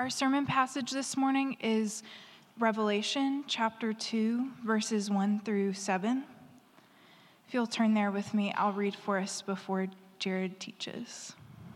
Our sermon passage this morning is Revelation chapter 2, verses 1 through 7. If you'll turn there with me, I'll read for us before Jared teaches.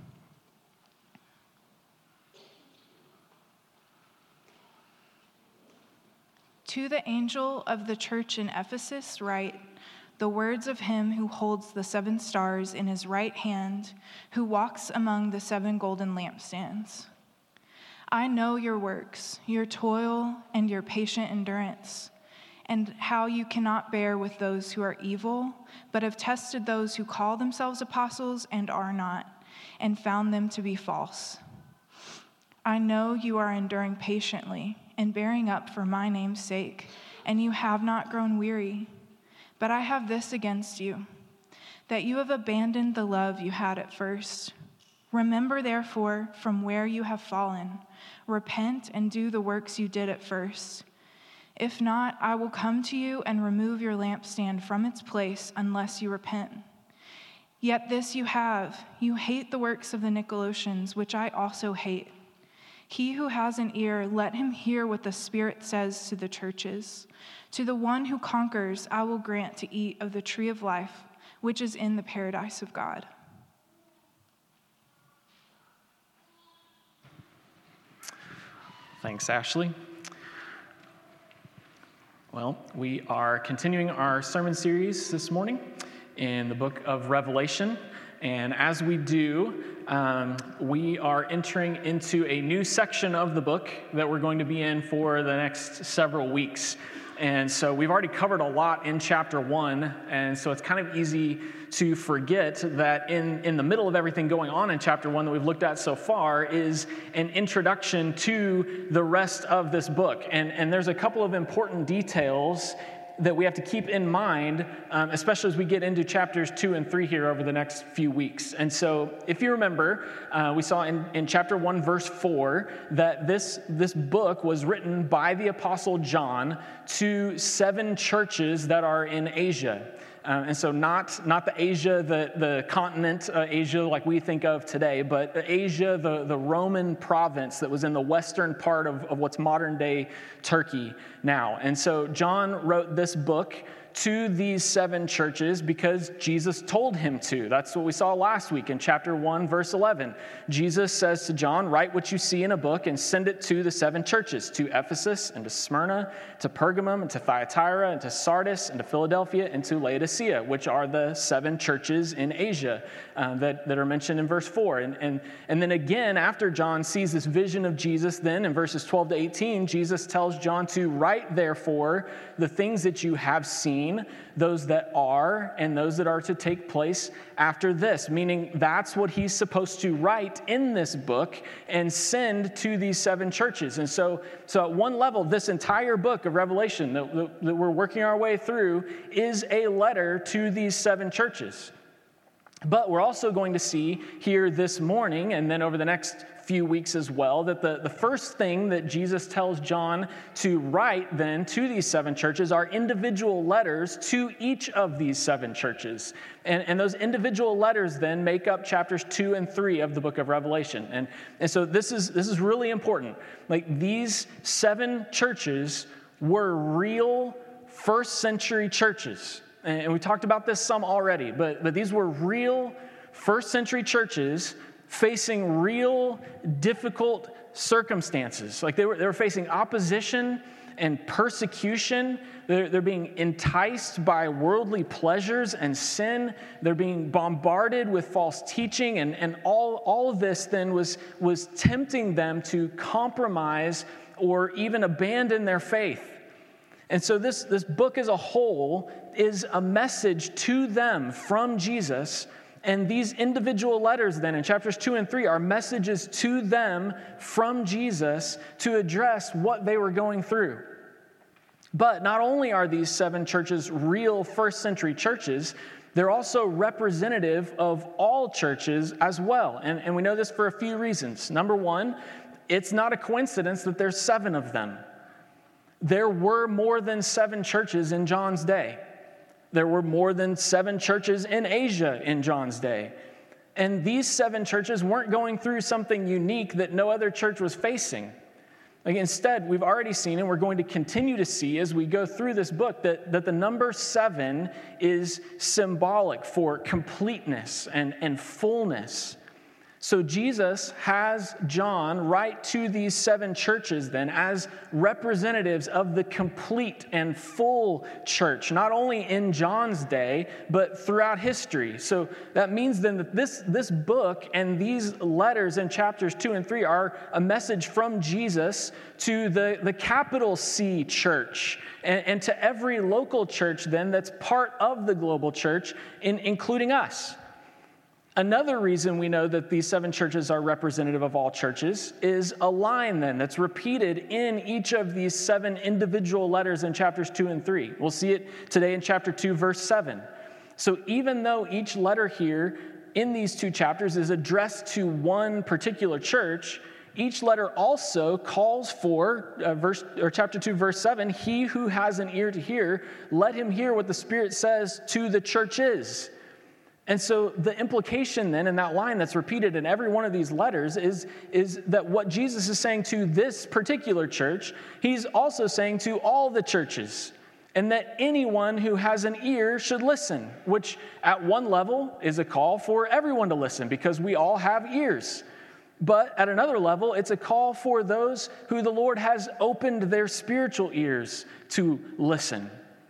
To the angel of the church in Ephesus write, the words of him who holds the 7 stars in his right hand, who walks among the 7 golden lampstands. I know your works, your toil, and your patient endurance, and how you cannot bear with those who are evil, but have tested those who call themselves apostles and are not, and found them to be false. I know you are enduring patiently and bearing up for my name's sake, and you have not grown weary. But I have this against you, that you have abandoned the love you had at first. Remember, therefore, from where you have fallen. Repent and do the works you did at first. If not, I will come to you and remove your lampstand from its place unless you repent. Yet this you have, you hate the works of the Nicolaitans, which I also hate. He who has an ear, let him hear what the Spirit says to the churches. To the one who conquers, I will grant to eat of the tree of life, which is in the paradise of God. Thanks, Ashley. Well, we are continuing our sermon series this morning in the book of Revelation. And as we do, we are entering into a new section of the book that we're going to be in for the next several weeks. And so we've already covered a lot in chapter 1, and so it's kind of easy to forget that in the middle of everything going on in chapter 1 that we've looked at so far is an introduction to the rest of this book. And there's a couple of important details that we have to keep in mind, especially as we get into chapters 2 and 3 here over the next few weeks. And so if you remember, we saw in chapter 1, verse 4, that this book was written by the Apostle John to 7 churches that are in Asia. And so not the Asia, the continent Asia like we think of today, but Asia, the Roman province that was in the western part of what's modern day Turkey now. And so John wrote this book to these 7 churches because Jesus told him to. That's what we saw last week in chapter 1, verse 11. Jesus says to John, write what you see in a book and send it to the 7 churches, to Ephesus and to Smyrna, to Pergamum and to Thyatira and to Sardis and to Philadelphia and to Laodicea, which are the 7 churches in Asia that are mentioned in verse 4. And then again, after John sees this vision of Jesus, then in verses 12 to 18, Jesus tells John to write, therefore, the things that you have seen, those that are, and those that are to take place after this, meaning that's what he's supposed to write in this book and send to these 7 churches. And so at one level, this entire book of Revelation that we're working our way through is a letter to these 7 churches. But we're also going to see here this morning, and then over the next few weeks as well, that the first thing that Jesus tells John to write then to these 7 churches are individual letters to each of these 7 churches. And those individual letters then make up chapters 2 and 3 of the book of Revelation. And so this is really important. Like, these 7 churches were real first century churches. And we talked about this some already, but these were real first century churches facing real difficult circumstances. Like, they were facing opposition and persecution. They're being enticed by worldly pleasures and sin. They're being bombarded with false teaching, and all of this then was tempting them to compromise or even abandon their faith. And so this book as a whole is a message to them from Jesus. And these individual letters then in chapters 2 and 3 are messages to them from Jesus to address what they were going through. But not only are these 7 churches real first century churches, they're also representative of all churches as well. And we know this for a few reasons. Number one, it's not a coincidence that there's 7 of them. There were more than 7 churches in John's day. There were more than 7 churches in Asia in John's day. And these 7 churches weren't going through something unique that no other church was facing. Like instead, we've already seen, and we're going to continue to see as we go through this book, that the number 7 is symbolic for completeness and fullness. So Jesus has John write to these 7 churches then as representatives of the complete and full church, not only in John's day, but throughout history. So that means then that this book and these letters in chapters 2 and 3 are a message from Jesus to the capital C church and to every local church then that's part of the global church, including us. Another reason we know that these 7 churches are representative of all churches is a line then that's repeated in each of these 7 individual letters in chapters 2 and 3. We'll see it today in chapter 2, verse 7. So even though each letter here in these 2 chapters is addressed to one particular church, each letter also calls for, chapter 2, verse 7, he who has an ear to hear, let him hear what the Spirit says to the churches. And so the implication then in that line that's repeated in every one of these letters is that what Jesus is saying to this particular church, he's also saying to all the churches, and that anyone who has an ear should listen, which at one level is a call for everyone to listen because we all have ears. But at another level, it's a call for those who the Lord has opened their spiritual ears to listen.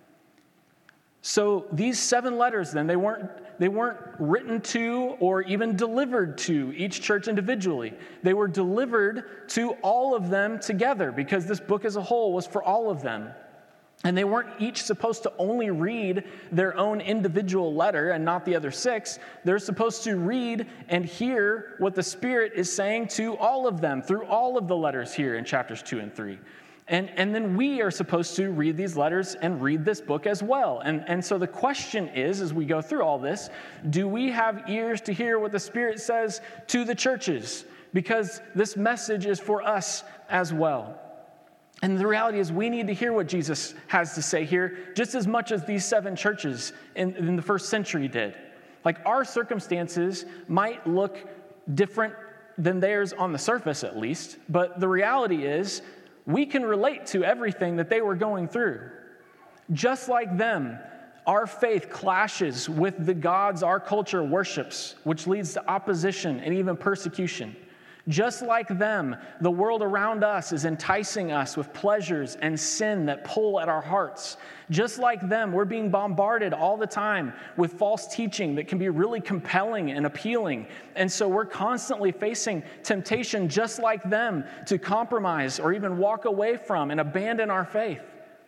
So these 7 letters then, they weren't written to or even delivered to each church individually. They were delivered to all of them together because this book as a whole was for all of them. And they weren't each supposed to only read their own individual letter and not the other 6. They're supposed to read and hear what the Spirit is saying to all of them through all of the letters here in chapters 2 and 3. And then we are supposed to read these letters and read this book as well. And so the question is, as we go through all this, do we have ears to hear what the Spirit says to the churches? Because this message is for us as well. And the reality is we need to hear what Jesus has to say here just as much as these 7 churches in the first century did. Like our circumstances might look different than theirs on the surface at least, but the reality is we can relate to everything that they were going through. Just like them, our faith clashes with the gods our culture worships, which leads to opposition and even persecution. Just like them, the world around us is enticing us with pleasures and sin that pull at our hearts. Just like them, we're being bombarded all the time with false teaching that can be really compelling and appealing. And so we're constantly facing temptation just like them to compromise or even walk away from and abandon our faith.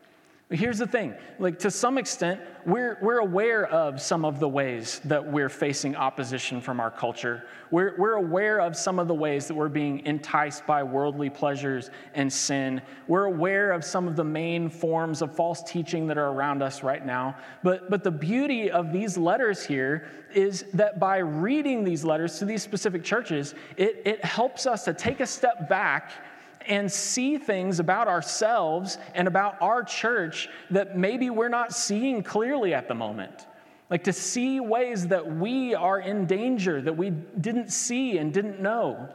But here's the thing, like to some extent, we're aware of some of the ways that we're facing opposition from our culture. We're aware of some of the ways that we're being enticed by worldly pleasures and sin. We're aware of some of the main forms of false teaching that are around us right now. But the beauty of these letters here is that by reading these letters to these specific churches, it helps us to take a step back and see things about ourselves and about our church that maybe we're not seeing clearly at the moment. Like to see ways that we are in danger that we didn't see and didn't know.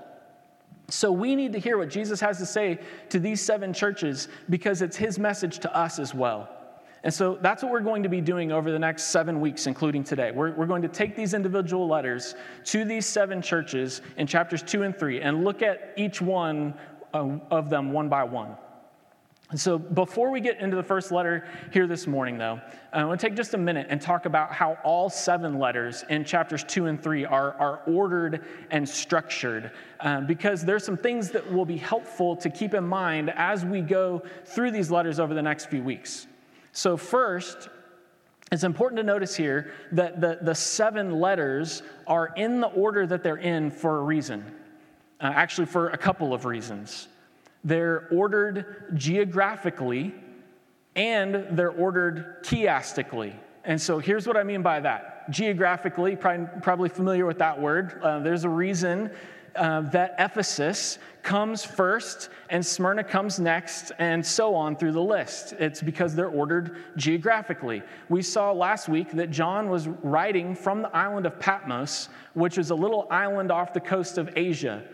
So we need to hear what Jesus has to say to these 7 churches because it's his message to us as well. And so that's what we're going to be doing over the next 7 weeks, including today. We're going to take these individual letters to these 7 churches in chapters 2 and 3 and look at each one of them one by one. And so before we get into the first letter here this morning, though, I want to take just a minute and talk about how all 7 letters in chapters 2 and 3 are ordered and structured, because there's some things that will be helpful to keep in mind as we go through these letters over the next few weeks. So first, it's important to notice here that the 7 letters are in the order that they're in for a reason. Actually, for a couple of reasons. They're ordered geographically and they're ordered chiastically. And so here's what I mean by that. Geographically, probably familiar with that word. There's a reason that Ephesus comes first and Smyrna comes next, and so on through the list. It's because they're ordered geographically. We saw last week that John was writing from the island of Patmos, which is a little island off the coast of Asia,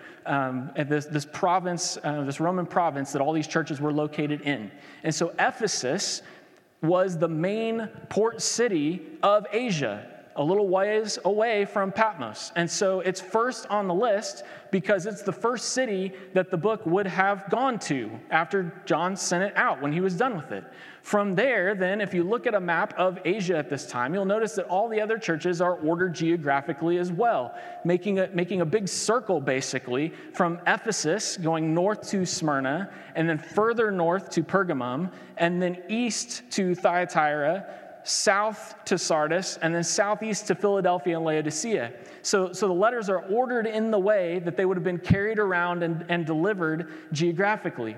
this province, this Roman province that all these churches were located in. And so Ephesus was the main port city of Asia, a little ways away from Patmos. And so it's first on the list because it's the first city that the book would have gone to after John sent it out when he was done with it. From there, then, if you look at a map of Asia at this time, you'll notice that all the other churches are ordered geographically as well, making a big circle, basically, from Ephesus, going north to Smyrna, and then further north to Pergamum, and then east to Thyatira, south to Sardis, and then southeast to Philadelphia and Laodicea. So the letters are ordered in the way that they would have been carried around and delivered geographically.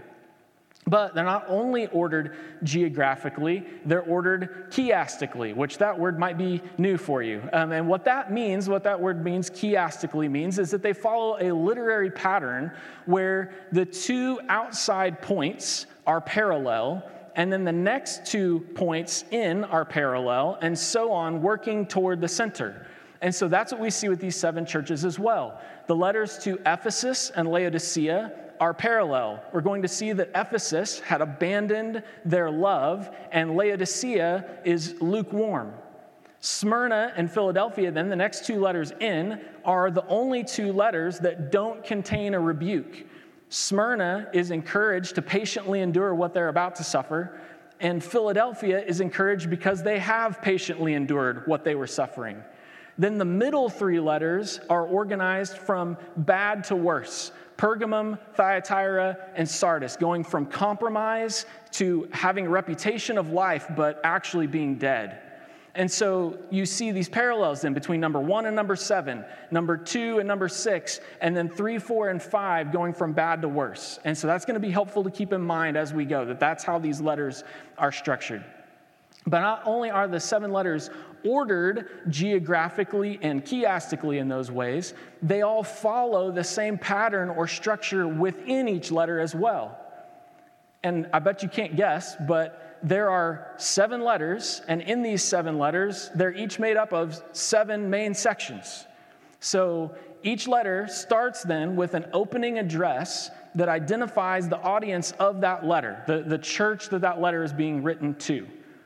But they're not only ordered geographically, they're ordered chiastically, which that word might be new for you. And what that word means, chiastically means, is that they follow a literary pattern where the two outside points are parallel, and then the next 2 points in are parallel, and so on, working toward the center. And so that's what we see with these 7 churches as well. The letters to Ephesus and Laodicea are parallel. We're going to see that Ephesus had abandoned their love, and Laodicea is lukewarm. Smyrna and Philadelphia, then, the next 2 letters in, are the only 2 letters that don't contain a rebuke. Smyrna is encouraged to patiently endure what they're about to suffer, and Philadelphia is encouraged because they have patiently endured what they were suffering. Then the middle 3 letters are organized from bad to worse. Pergamum, Thyatira, and Sardis, going from compromise to having a reputation of life, but actually being dead. And so you see these parallels then between number 1 and number 7, number 2 and number 6, and then 3, 4, and 5 going from bad to worse. And so that's going to be helpful to keep in mind as we go, that that's how these letters are structured. But not only are the 7 letters ordered geographically and chiastically in those ways, they all follow the same pattern or structure within each letter as well. And I bet you can't guess, but there are 7 letters, and in these 7 letters, they're each made up of 7 main sections. So each letter starts then with an opening address that identifies the audience of that letter, the church that letter is being written to.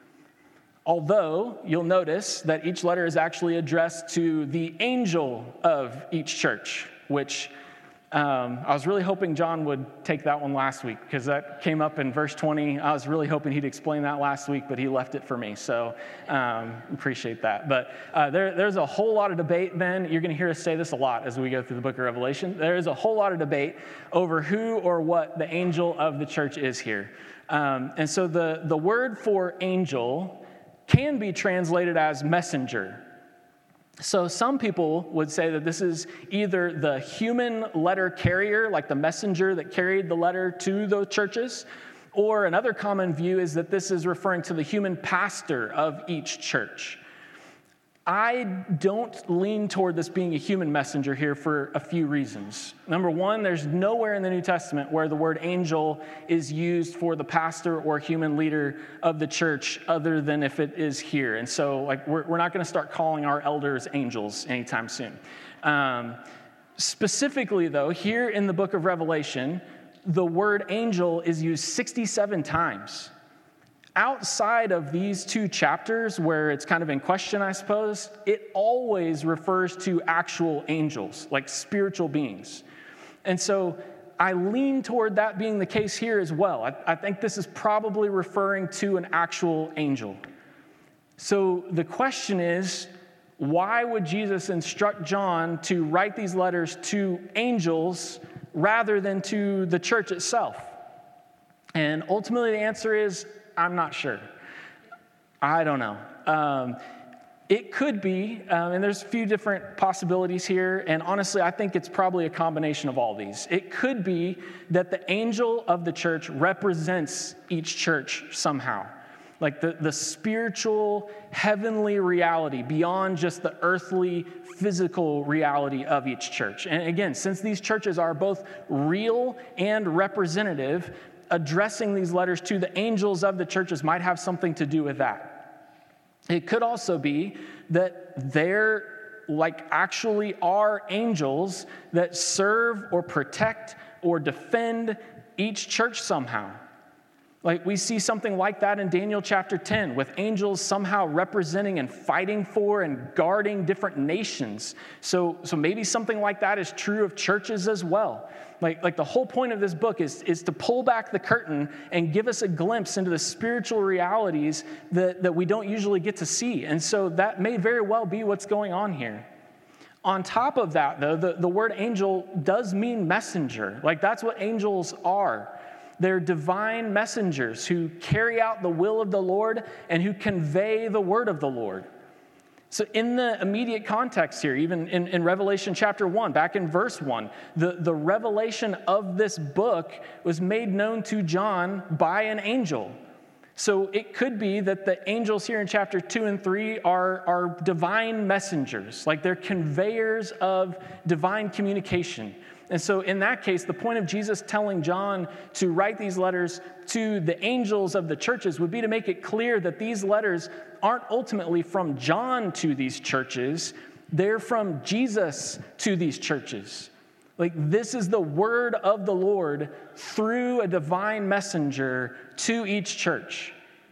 Although you'll notice that each letter is actually addressed to the angel of each church, which I was really hoping John would take that one last week because that came up in verse 20. I was really hoping he'd explain that last week, but he left it for me, so appreciate that. But there's a whole lot of debate then. You're going to hear us say this a lot as we go through the book of Revelation. There is a whole lot of debate over who or what the angel of the church is here. And so the word for angel can be translated as messenger. So some people would say that this is either the human letter carrier, like the messenger that carried the letter to those churches, or another common view is that this is referring to the human pastor of each church. I don't lean toward this being a human messenger here for a few reasons. Number one, there's nowhere in the New Testament where the word angel is used for the pastor or human leader of the church other than if it is here. And so we're not going to start calling our elders angels anytime soon. Specifically, though, here in the book of Revelation, the word angel is used 67 times. Outside of these 2 chapters where it's kind of in question, I suppose, it always refers to actual angels, like spiritual beings. And so I lean toward that being the case here as well. I think this is probably referring to an actual angel. So the question is, why would Jesus instruct John to write these letters to angels rather than to the church itself? And ultimately the answer is, I'm not sure. I don't know. It could be, and there's a few different possibilities here, and honestly, I think it's probably a combination of all these. It could be that the angel of the church represents each church somehow. like the spiritual, heavenly reality beyond just the earthly, physical reality of each church. And again, since these churches are both real and representative, addressing these letters to the angels of the churches might have something to do with that. It could also be that there actually are angels that serve or protect or defend each church somehow. Like we see something like that in Daniel chapter 10 with angels somehow representing and fighting for and guarding different nations. So maybe something like that is true of churches as well. Like the whole point of this book is to pull back the curtain and give us a glimpse into the spiritual realities that we don't usually get to see. And so that may very well be what's going on here. On top of that, though, the word angel does mean messenger. Like that's what angels are. They're divine messengers who carry out the will of the Lord and who convey the word of the Lord. So in the immediate context here, even in Revelation chapter 1, back in verse 1, the revelation of this book was made known to John by an angel. So it could be that the angels here in chapter 2 and 3 are divine messengers, like they're conveyors of divine communication. And so in that case, the point of Jesus telling John to write these letters to the angels of the churches would be to make it clear that these letters aren't ultimately from John to these churches. They're from Jesus to these churches. Like this is the word of the Lord through a divine messenger to each church.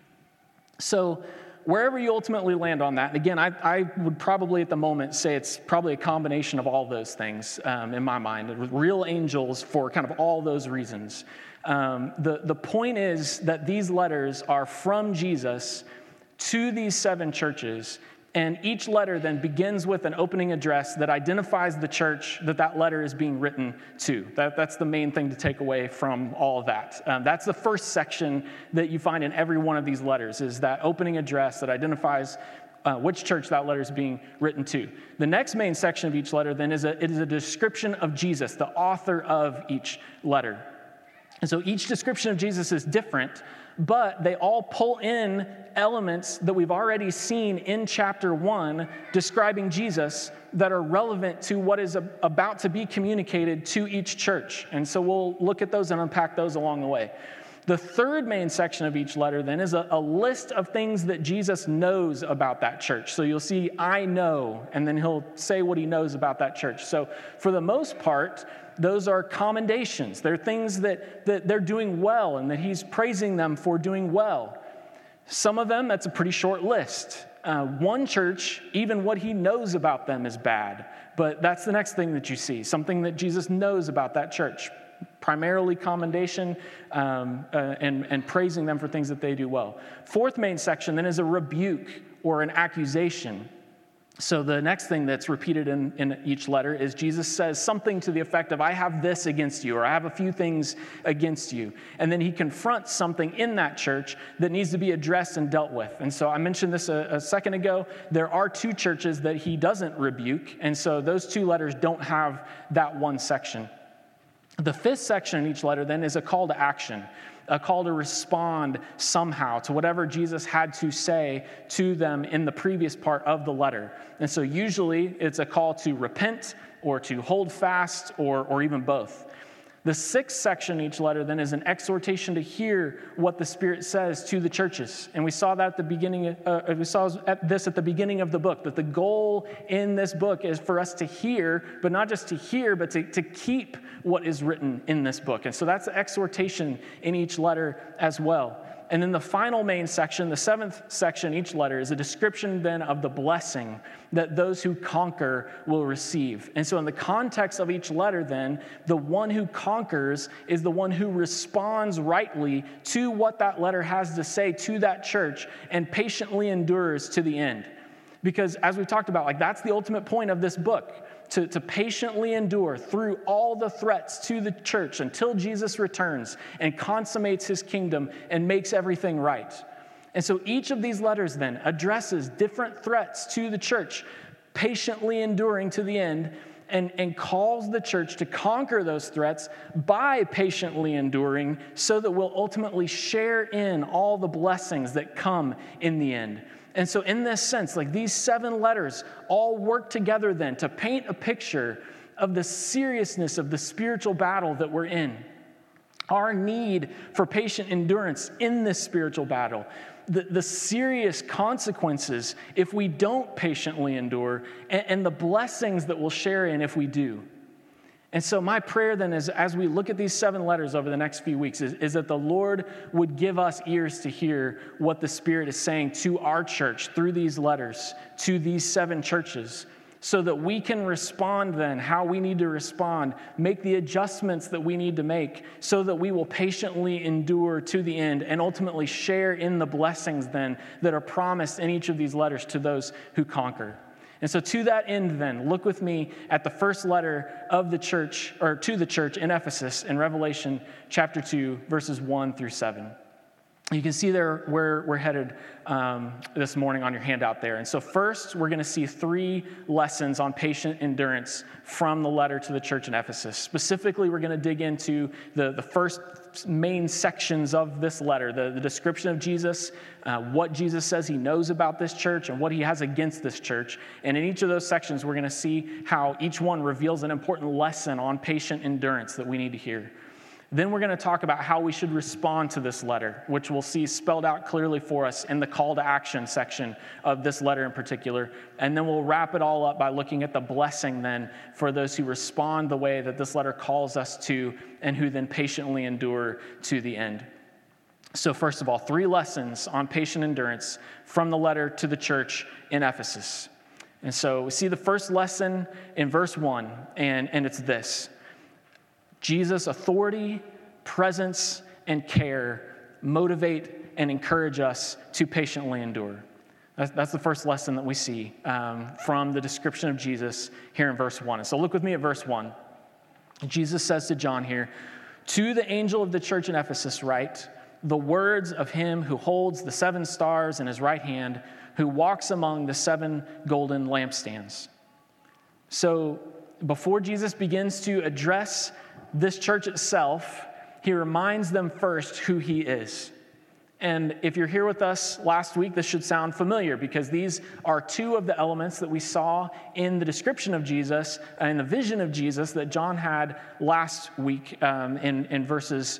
So wherever you ultimately land on that, and again, I would probably at the moment say it's probably a combination of all those things in my mind, real angels for kind of all those reasons. The point is that these letters are from Jesus to these 7 churches, and each letter then begins with an opening address that identifies the church that letter is being written to. That's the main thing to take away from all of that. That's the first section that you find in every one of these letters, is that opening address that identifies which church that letter is being written to. The next main section of each letter then is a description of Jesus, the author of each letter. And so each description of Jesus is different, but they all pull in elements that we've already seen in chapter 1 describing Jesus that are relevant to what is about to be communicated to each church. And so we'll look at those and unpack those along the way. The third main section of each letter then is a list of things that Jesus knows about that church. So you'll see, I know, and then he'll say what he knows about that church. So for the most part, those are commendations. They're things that they're doing well and that he's praising them for doing well. Some of them, that's a pretty short list. One church, even what he knows about them is bad. But that's the next thing that you see, something that Jesus knows about that church. Primarily commendation and praising them for things that they do well. Fourth main section then is a rebuke or an accusation. So the next thing that's repeated in each letter is Jesus says something to the effect of, I have this against you, or I have a few things against you. And then he confronts something in that church that needs to be addressed and dealt with. And so I mentioned this a second ago. There are 2 churches that he doesn't rebuke. And so those 2 letters don't have that one section. The 5th section in each letter then is a call to action, a call to respond somehow to whatever Jesus had to say to them in the previous part of the letter. And so usually it's a call to repent or to hold fast or even both. The 6th section in each letter then is an exhortation to hear what the Spirit says to the churches. And we saw that at the beginning, at the beginning of the book, that the goal in this book is for us to hear, but not just to hear, but to keep what is written in this book. And so that's the exhortation in each letter as well. And then the final main section, the 7th section, each letter, is a description then of the blessing that those who conquer will receive. And so in the context of each letter then, the one who conquers is the one who responds rightly to what that letter has to say to that church and patiently endures to the end. Because as we talked about, that's the ultimate point of this book. To patiently endure through all the threats to the church until Jesus returns and consummates his kingdom and makes everything right. And so each of these letters then addresses different threats to the church, patiently enduring to the end, and calls the church to conquer those threats by patiently enduring so that we'll ultimately share in all the blessings that come in the end. And so in this sense, like these 7 letters all work together then to paint a picture of the seriousness of the spiritual battle that we're in. Our need for patient endurance in this spiritual battle, the serious consequences if we don't patiently endure, and the blessings that we'll share in if we do. And so my prayer then is, as we look at these 7 letters over the next few weeks, is that the Lord would give us ears to hear what the Spirit is saying to our church through these letters, to these 7 churches, so that we can respond then how we need to respond, make the adjustments that we need to make so that we will patiently endure to the end and ultimately share in the blessings then that are promised in each of these letters to those who conquer. And so to that end then, look with me at the first letter of the church, or to the church in Ephesus in Revelation chapter 2, verses 1 through 7. You can see there where we're headed this morning on your handout there. And so first, we're going to see 3 lessons on patient endurance from the letter to the church in Ephesus. Specifically, we're going to dig into the first main sections of this letter, the description of Jesus, what Jesus says he knows about this church, and what he has against this church. And in each of those sections, we're going to see how each one reveals an important lesson on patient endurance that we need to hear. Then we're going to talk about how we should respond to this letter, which we'll see spelled out clearly for us in the call to action section of this letter in particular. And then we'll wrap it all up by looking at the blessing then for those who respond the way that this letter calls us to and who then patiently endure to the end. So first of all, 3 lessons on patient endurance from the letter to the church in Ephesus. And so we see the first lesson in verse 1, and it's this. Jesus' authority, presence, and care motivate and encourage us to patiently endure. That's the first lesson that we see from the description of Jesus here in verse 1. And so look with me at verse 1. Jesus says to John here, "To the angel of the church in Ephesus write, the words of him who holds the 7 stars in his right hand, who walks among the 7 golden lampstands." So before Jesus begins to address this church itself, he reminds them first who he is. And if you're here with us last week, this should sound familiar because these are 2 of the elements that we saw in the description of Jesus and the vision of Jesus that John had last week in verses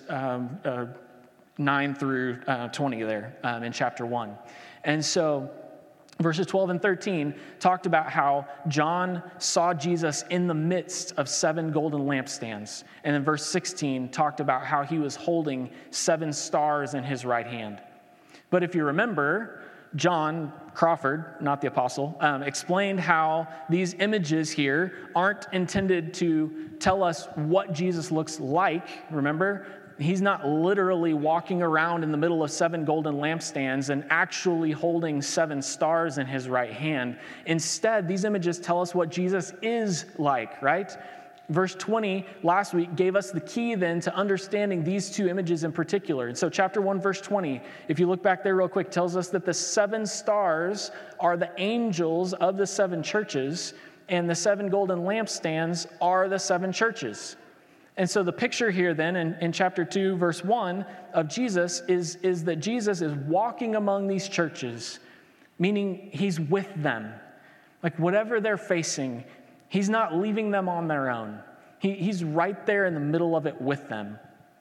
9 through 20 there in chapter 1. And so verses 12 and 13 talked about how John saw Jesus in the midst of 7 golden lampstands. And then verse 16 talked about how he was holding 7 stars in his right hand. But if you remember, John Crawford, not the apostle, explained how these images here aren't intended to tell us what Jesus looks like. Remember? He's not literally walking around in the middle of 7 golden lampstands and actually holding 7 stars in his right hand. Instead, these images tell us what Jesus is like, right? Verse 20 last week gave us the key then to understanding these 2 images in particular. And so chapter 1, verse 20, if you look back there real quick, tells us that the 7 stars are the angels of the 7 churches, and the 7 golden lampstands are the 7 churches. And so the picture here then in chapter 2, verse 1 of Jesus is that Jesus is walking among these churches, meaning he's with them. Like whatever they're facing, he's not leaving them on their own. He's right there in the middle of it with them.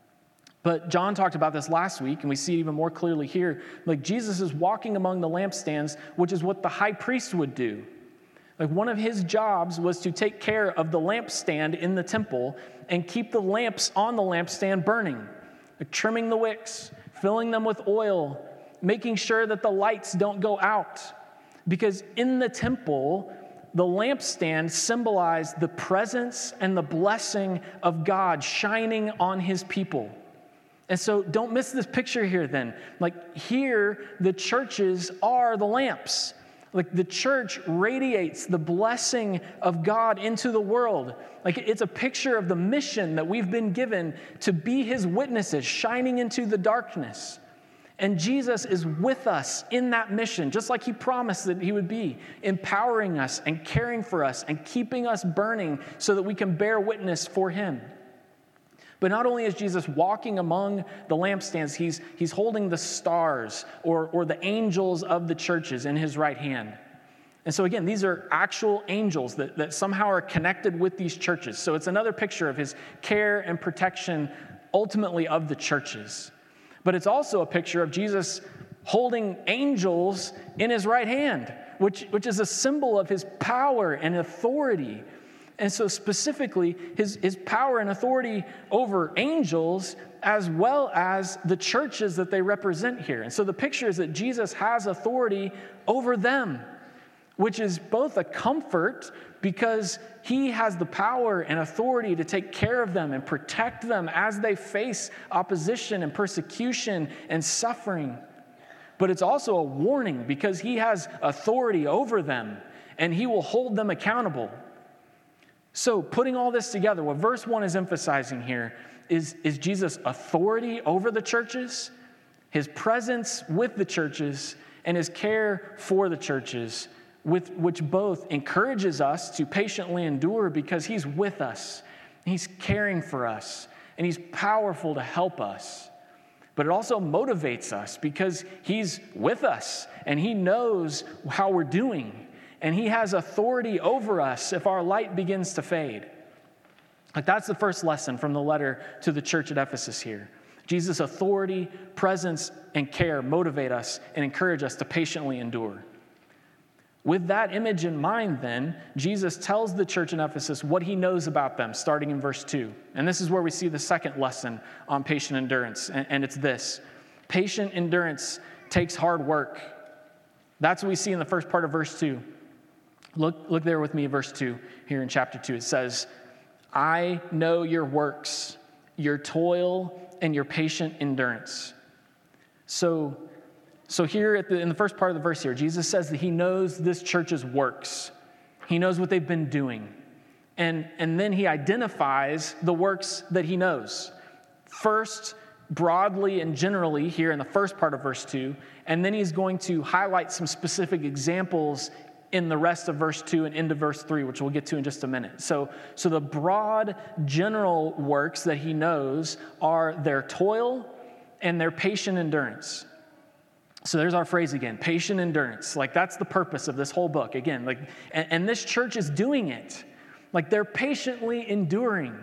But John talked about this last week, and we see it even more clearly here. Like Jesus is walking among the lampstands, which is what the high priest would do. Like one of his jobs was to take care of the lampstand in the temple and keep the lamps on the lampstand burning, like trimming the wicks, filling them with oil, making sure that the lights don't go out. Because in the temple, the lampstand symbolized the presence and the blessing of God shining on his people. And so don't miss this picture here then. Like here, the churches are the lamps. Like the church radiates the blessing of God into the world. Like it's a picture of the mission that we've been given to be his witnesses, shining into the darkness. And Jesus is with us in that mission, just like he promised that he would be, empowering us and caring for us and keeping us burning so that we can bear witness for him. But not only is Jesus walking among the lampstands, he's holding the stars or the angels of the churches in his right hand. And so again, these are actual angels that somehow are connected with these churches. So it's another picture of his care and protection ultimately of the churches. But it's also a picture of Jesus holding angels in his right hand, which is a symbol of his power and authority. And so specifically, his power and authority over angels as well as the churches that they represent here. And so the picture is that Jesus has authority over them, which is both a comfort because he has the power and authority to take care of them and protect them as they face opposition and persecution and suffering. But it's also a warning because he has authority over them and he will hold them accountable. So putting all this together, what verse 1 is emphasizing here is Jesus' authority over the churches, his presence with the churches, and his care for the churches, which both encourages us to patiently endure because he's with us, he's caring for us, and he's powerful to help us. But it also motivates us because he's with us and he knows how we're doing, and he has authority over us if our light begins to fade. Like that's the first lesson from the letter to the church at Ephesus here. Jesus' authority, presence, and care motivate us and encourage us to patiently endure. With that image in mind, then, Jesus tells the church in Ephesus what he knows about them, starting in verse 2. And this is where we see the second lesson on patient endurance, and it's this. Patient endurance takes hard work. That's what we see in the first part of verse 2. Look there with me, verse 2, here in chapter 2. It says, I know your works, your toil, and your patient endurance. So here in the first part of the verse here, Jesus says that he knows this church's works. He knows what they've been doing. And then he identifies the works that he knows. First, broadly and generally here in the first part of verse 2, and then he's going to highlight some specific examples in the rest of verse 2 and into verse 3, which we'll get to in just a minute. So the broad, general works that he knows are their toil and their patient endurance. So there's our phrase again, patient endurance. Like that's the purpose of this whole book. Again, and this church is doing it. Like they're patiently enduring.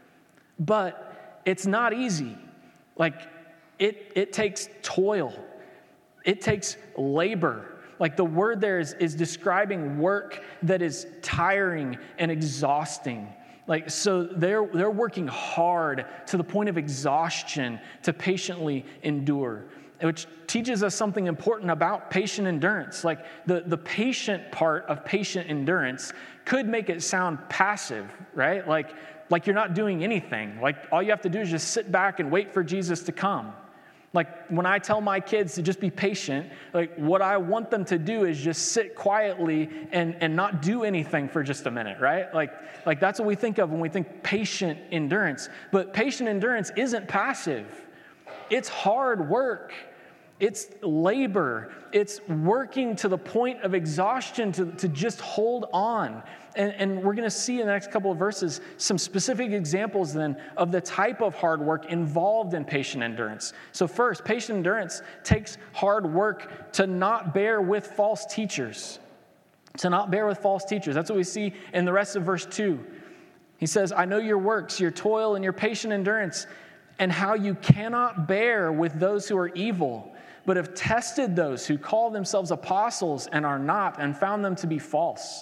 But it's not easy. Like it takes toil. It takes labor. Like the word there is describing work that is tiring and exhausting. Like so they're working hard to the point of exhaustion to patiently endure, which teaches us something important about patient endurance. Like the patient part of patient endurance could make it sound passive, right? Like you're not doing anything. Like all you have to do is just sit back and wait for Jesus to come. Like when I tell my kids to just be patient, like what I want them to do is just sit quietly and not do anything for just a minute, right? Like that's what we think of when we think patient endurance. But patient endurance isn't passive. It's hard work. It's labor. It's working to the point of exhaustion to just hold on. And we're going to see in the next couple of verses some specific examples then of the type of hard work involved in patient endurance. So first, patient endurance takes hard work to not bear with false teachers. To not bear with false teachers. That's what we see in the rest of verse 2. He says, I know your works, your toil, and your patient endurance, and how you cannot bear with those who are evil, but have tested those who call themselves apostles and are not, and found them to be false.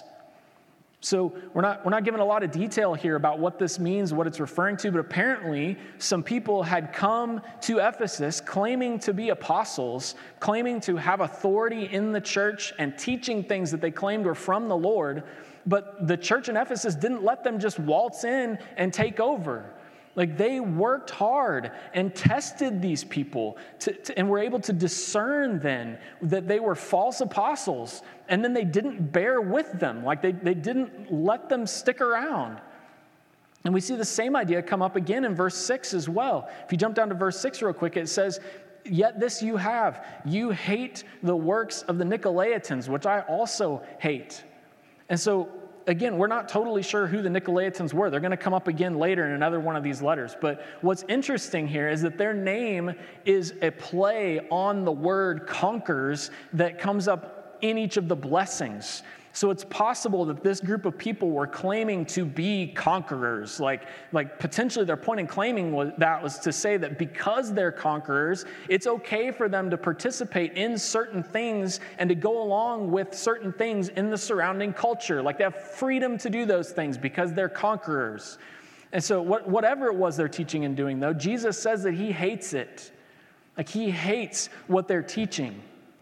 So we're not given a lot of detail here about what this means, what it's referring to, but apparently some people had come to Ephesus claiming to be apostles, claiming to have authority in the church and teaching things that they claimed were from the Lord, but the church in Ephesus didn't let them just waltz in and take over. Like they worked hard and tested these people and were able to discern then that they were false apostles, and then they didn't bear with them. Like they didn't let them stick around. And we see the same idea come up again in verse 6 as well. If you jump down to verse 6 real quick, it says, Yet this you have. You hate the works of the Nicolaitans, which I also hate. And so, again, we're not totally sure who the Nicolaitans were. They're going to come up again later in another one of these letters. But what's interesting here is that their name is a play on the word conquers that comes up in each of the blessings. So it's possible that this group of people were claiming to be conquerors. Like potentially their point in claiming was to say that because they're conquerors, it's okay for them to participate in certain things and to go along with certain things in the surrounding culture. Like they have freedom to do those things because they're conquerors. And so whatever it was they're teaching and doing, though, Jesus says that he hates it. Like he hates what they're teaching.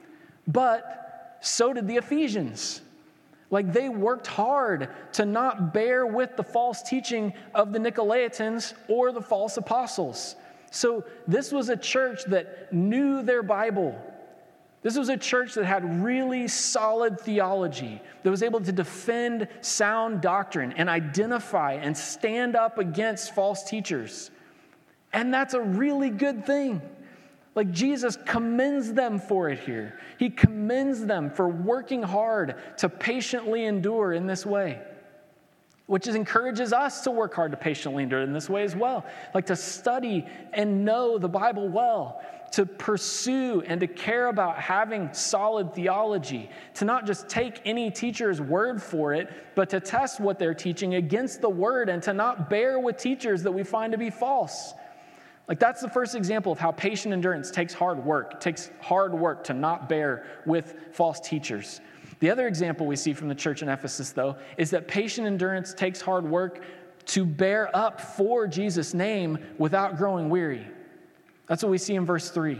But so did the Ephesians. Like they worked hard to not bear with the false teaching of the Nicolaitans or the false apostles. So this was a church that knew their Bible. This was a church that had really solid theology, that was able to defend sound doctrine and identify and stand up against false teachers. And that's a really good thing. Like Jesus commends them for it here. He commends them for working hard to patiently endure in this way, which encourages us to work hard to patiently endure in this way as well. Like to study and know the Bible well, to pursue and to care about having solid theology, to not just take any teacher's word for it, but to test what they're teaching against the word and to not bear with teachers that we find to be false. Like that's the first example of how patient endurance takes hard work. It takes hard work to not bear with false teachers. The other example we see from the church in Ephesus, though, is that patient endurance takes hard work to bear up for Jesus' name without growing weary. That's what we see in verse 3. He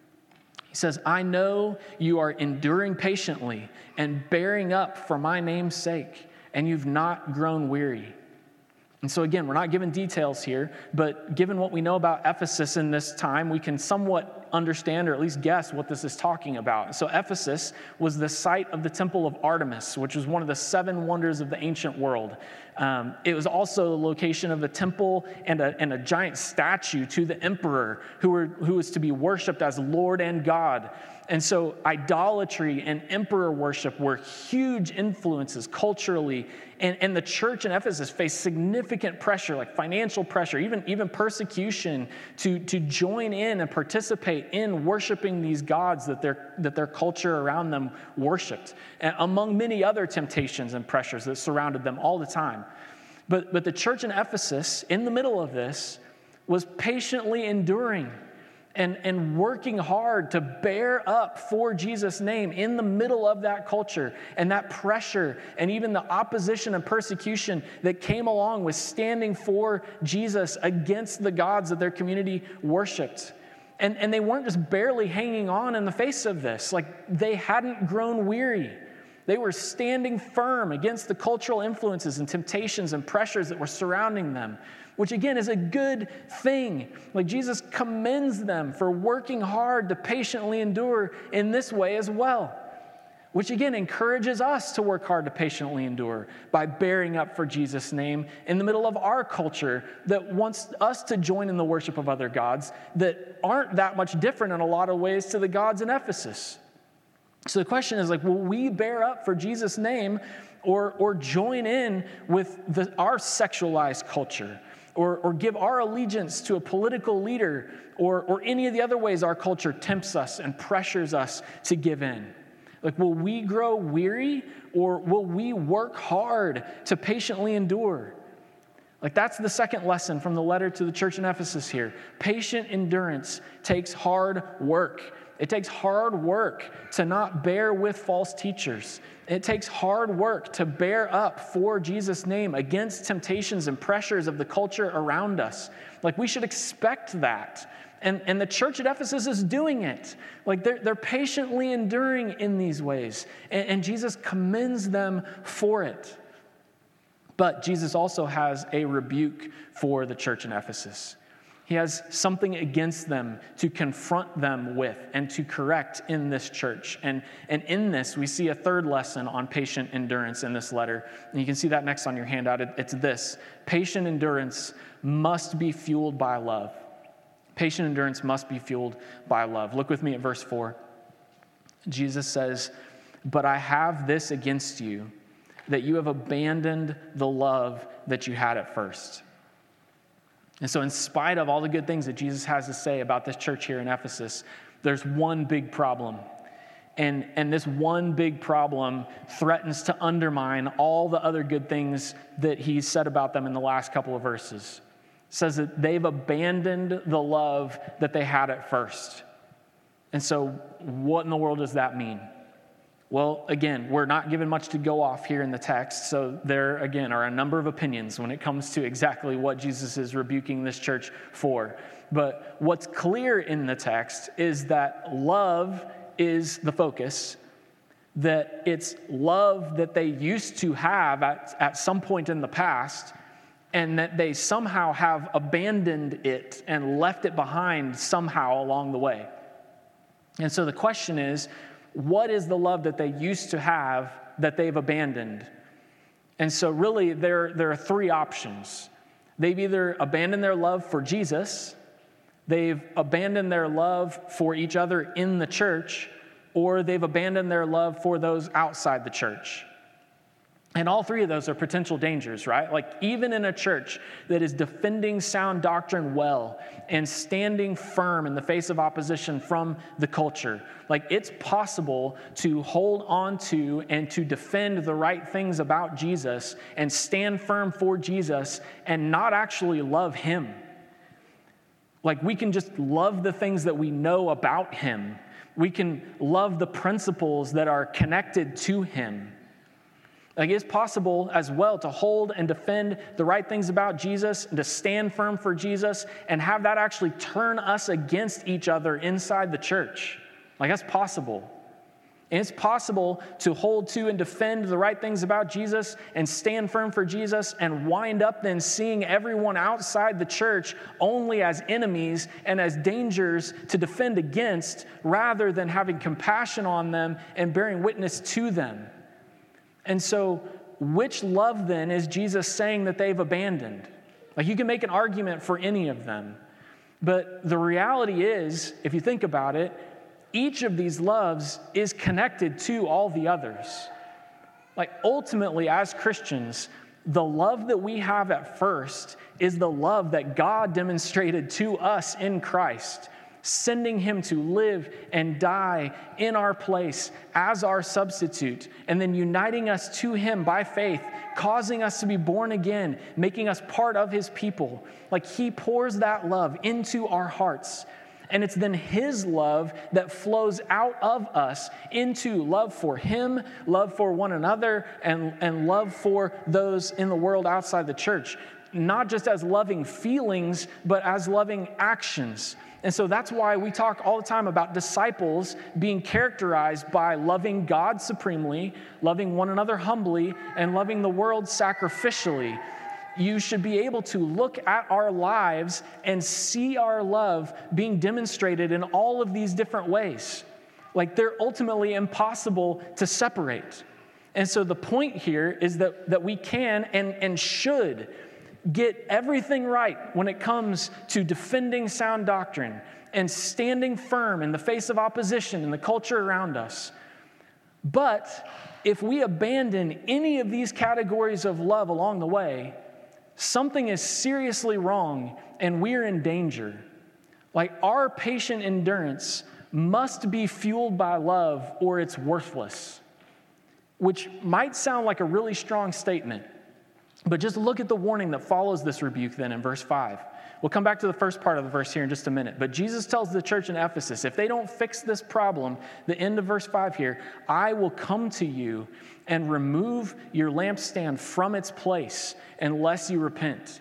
says, I know you are enduring patiently and bearing up for my name's sake, and you've not grown weary. And so again, we're not given details here, but given what we know about Ephesus in this time, we can somewhat understand or at least guess what this is talking about. So Ephesus was the site of the temple of Artemis, which was one of the 7 wonders of the ancient world. It was also the location of a temple and a giant statue to the emperor who was to be worshipped as Lord and God. And so idolatry and emperor worship were huge influences culturally. And the church in Ephesus faced significant pressure, like financial pressure, even persecution, to join in and participate in worshiping these gods that their culture around them worshipped, among many other temptations and pressures that surrounded them all the time. But the church in Ephesus, in the middle of this, was patiently enduring and working hard to bear up for Jesus' name in the middle of that culture and that pressure and even the opposition and persecution that came along with standing for Jesus against the gods that their community worshiped. And they weren't just barely hanging on in the face of this. Like they hadn't grown weary. They were standing firm against the cultural influences and temptations and pressures that were surrounding them, which again is a good thing. Like Jesus commends them for working hard to patiently endure in this way as well, which again encourages us to work hard to patiently endure by bearing up for Jesus' name in the middle of our culture that wants us to join in the worship of other gods that aren't that much different in a lot of ways to the gods in Ephesus. So the question is, like, will we bear up for Jesus' name or join in with our sexualized culture or give our allegiance to a political leader or any of the other ways our culture tempts us and pressures us to give in? Like, will we grow weary or will we work hard to patiently endure? Like, that's the second lesson from the letter to the church in Ephesus here. Patient endurance takes hard work. It takes hard work to not bear with false teachers. It takes hard work to bear up for Jesus' name against temptations and pressures of the culture around us. Like, we should expect that. And the church at Ephesus is doing it. Like, they're patiently enduring in these ways. And Jesus commends them for it. But Jesus also has a rebuke for the church in Ephesus. He has something against them to confront them with and to correct in this church. And in this, we see a third lesson on patient endurance in this letter. And you can see that next on your handout. It's this: patient endurance must be fueled by love. Patient endurance must be fueled by love. Look with me at verse 4. Jesus says, "But I have this against you, that you have abandoned the love that you had at first." And so in spite of all the good things that Jesus has to say about this church here in Ephesus, there's one big problem. And this one big problem threatens to undermine all the other good things that he's said about them in the last couple of verses. It says that they've abandoned the love that they had at first. And so what in the world does that mean? Well, again, we're not given much to go off here in the text, so there, again, are a number of opinions when it comes to exactly what Jesus is rebuking this church for. But what's clear in the text is that love is the focus, that it's love that they used to have at some point in the past, and that they somehow have abandoned it and left it behind somehow along the way. And so the question is, what is the love that they used to have that they've abandoned? And so really there are three options. They've either abandoned their love for Jesus, they've abandoned their love for each other in the church, or they've abandoned their love for those outside the church. And all three of those are potential dangers, right? Like even in a church that is defending sound doctrine well and standing firm in the face of opposition from the culture, like it's possible to hold on to and to defend the right things about Jesus and stand firm for Jesus and not actually love him. Like we can just love the things that we know about him. We can love the principles that are connected to him. Like it's possible as well to hold and defend the right things about Jesus and to stand firm for Jesus and have that actually turn us against each other inside the church. Like that's possible. And it's possible to hold to and defend the right things about Jesus and stand firm for Jesus and wind up then seeing everyone outside the church only as enemies and as dangers to defend against rather than having compassion on them and bearing witness to them. And so, which love then is Jesus saying that they've abandoned? Like you can make an argument for any of them. But the reality is, if you think about it, each of these loves is connected to all the others. Like ultimately, as Christians, the love that we have at first is the love that God demonstrated to us in Christ, sending him to live and die in our place as our substitute, and then uniting us to him by faith, causing us to be born again, making us part of his people. Like he pours that love into our hearts. And it's then his love that flows out of us into love for him, love for one another, and love for those in the world outside the church. Not just as loving feelings, but as loving actions. And so that's why we talk all the time about disciples being characterized by loving God supremely, loving one another humbly, and loving the world sacrificially. You should be able to look at our lives and see our love being demonstrated in all of these different ways. Like they're ultimately impossible to separate. And so the point here is that we can and should get everything right when it comes to defending sound doctrine and standing firm in the face of opposition in the culture around us. But if we abandon any of these categories of love along the way, something is seriously wrong and we're in danger. Like our patient endurance must be fueled by love or it's worthless, which might sound like a really strong statement. But just look at the warning that follows this rebuke then in verse 5. We'll come back to the first part of the verse here in just a minute. But Jesus tells the church in Ephesus, if they don't fix this problem, the end of verse 5 here, I will come to you and remove your lampstand from its place unless you repent.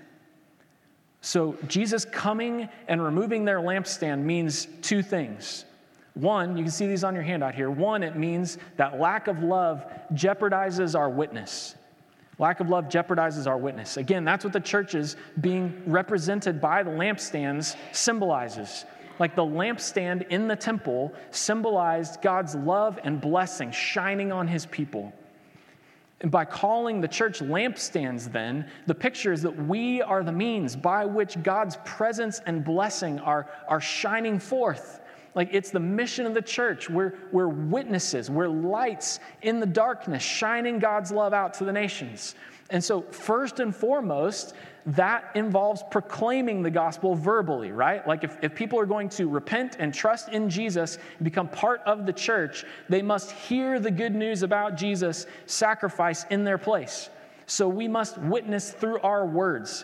So Jesus coming and removing their lampstand means two things. One, you can see these on your handout here. One, it means that lack of love jeopardizes our witness. Lack of love jeopardizes our witness. Again, that's what the churches being represented by the lampstands symbolizes. Like the lampstand in the temple symbolized God's love and blessing shining on his people. And by calling the church lampstands, then, the picture is that we are the means by which God's presence and blessing are shining forth. Like, it's the mission of the church. We're witnesses. We're lights in the darkness, shining God's love out to the nations. And so, first and foremost, that involves proclaiming the gospel verbally, right? Like, if people are going to repent and trust in Jesus and become part of the church, they must hear the good news about Jesus' sacrifice in their place. So we must witness through our words.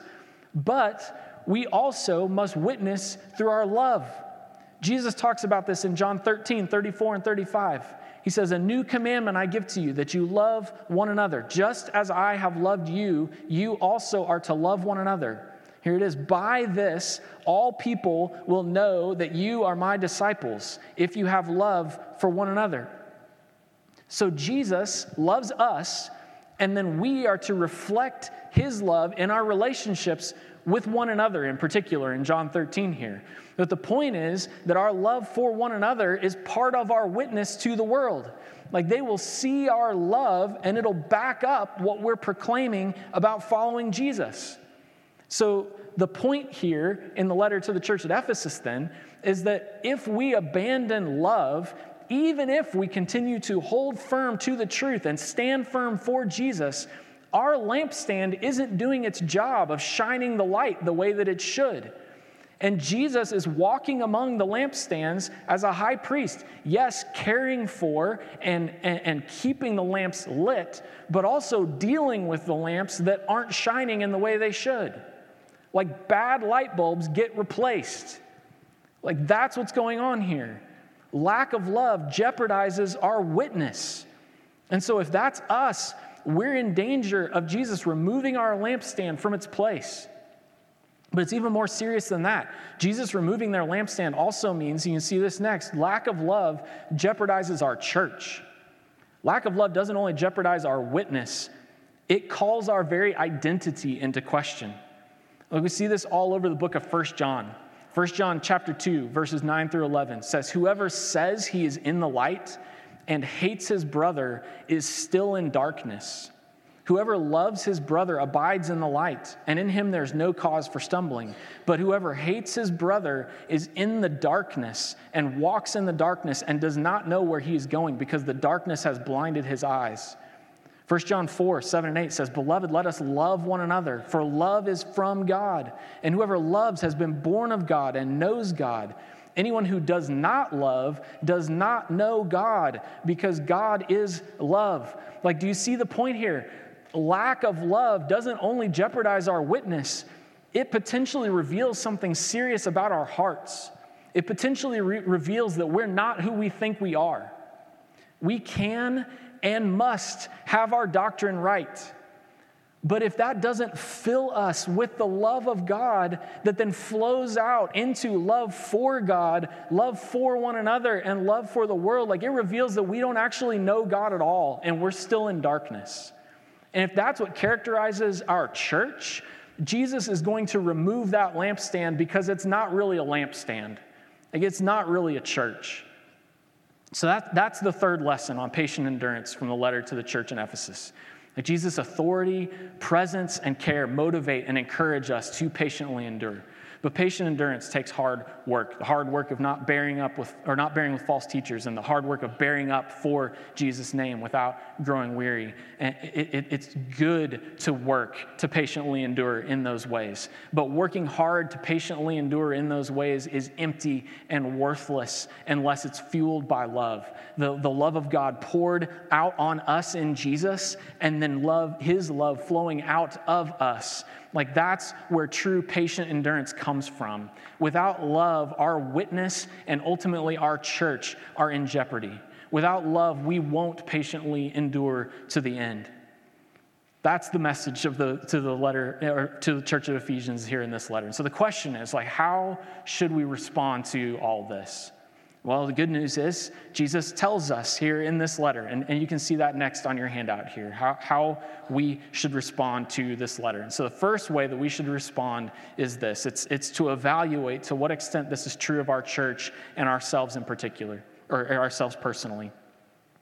But we also must witness through our love. Jesus talks about this in John 13, 34 and 35. He says, "A new commandment I give to you, that you love one another. Just as I have loved you, you also are to love one another. Here it is. By this, all people will know that you are my disciples, if you have love for one another." So Jesus loves us, and then we are to reflect his love in our relationships with one another, in particular in John 13 here. But the point is that our love for one another is part of our witness to the world. Like, they will see our love and it'll back up what we're proclaiming about following Jesus. So the point here in the letter to the church at Ephesus then is that if we abandon love, even if we continue to hold firm to the truth and stand firm for Jesus, our lampstand isn't doing its job of shining the light the way that it should. And Jesus is walking among the lampstands as a high priest, yes, caring for and keeping the lamps lit, but also dealing with the lamps that aren't shining in the way they should. Like, bad light bulbs get replaced. Like, that's what's going on here. Lack of love jeopardizes our witness. And so if that's us, we're in danger of Jesus removing our lampstand from its place. But it's even more serious than that. Jesus removing their lampstand also means, you can see this next, lack of love jeopardizes our church. Lack of love doesn't only jeopardize our witness, it calls our very identity into question. Like, we see this all over the book of 1 John. 1 John chapter 2, verses 9 through 11 says, "Whoever says he is in the light and hates his brother is still in darkness. Whoever loves his brother abides in the light, and in him there's no cause for stumbling. But whoever hates his brother is in the darkness and walks in the darkness and does not know where he is going, because the darkness has blinded his eyes." 1 John 4, 7 and 8 says, "Beloved, let us love one another, for love is from God. And whoever loves has been born of God and knows God. Anyone who does not love does not know God, because God is love." Like, do you see the point here? Lack of love doesn't only jeopardize our witness, it potentially reveals something serious about our hearts. It potentially reveals that we're not who we think we are. We can and must have our doctrine right. But if that doesn't fill us with the love of God that then flows out into love for God, love for one another, and love for the world, like, it reveals that we don't actually know God at all, and we're still in darkness. And if that's what characterizes our church, Jesus is going to remove that lampstand, because it's not really a lampstand. Like, it's not really a church. So that's the third lesson on patient endurance from the letter to the church in Ephesus. That Jesus' authority, presence, and care motivate and encourage us to patiently endure. But patient endurance takes hard work. The hard work of not bearing with false teachers, and the hard work of bearing up for Jesus' name without growing weary. And it's good to work to patiently endure in those ways. But working hard to patiently endure in those ways is empty and worthless unless it's fueled by love. The love of God poured out on us in Jesus, and then his love flowing out of us. Like, that's where true patient endurance comes from. Without love, our witness and ultimately our church are in jeopardy. Without love, we won't patiently endure to the end. That's the message to the letter, or to the church of Ephesians here in this letter. And so the question is, like, how should we respond to all this? Well, the good news is Jesus tells us here in this letter, and you can see that next on your handout here, how we should respond to this letter. And so the first way that we should respond is this. It's to evaluate to what extent this is true of our church and ourselves in particular, or ourselves personally.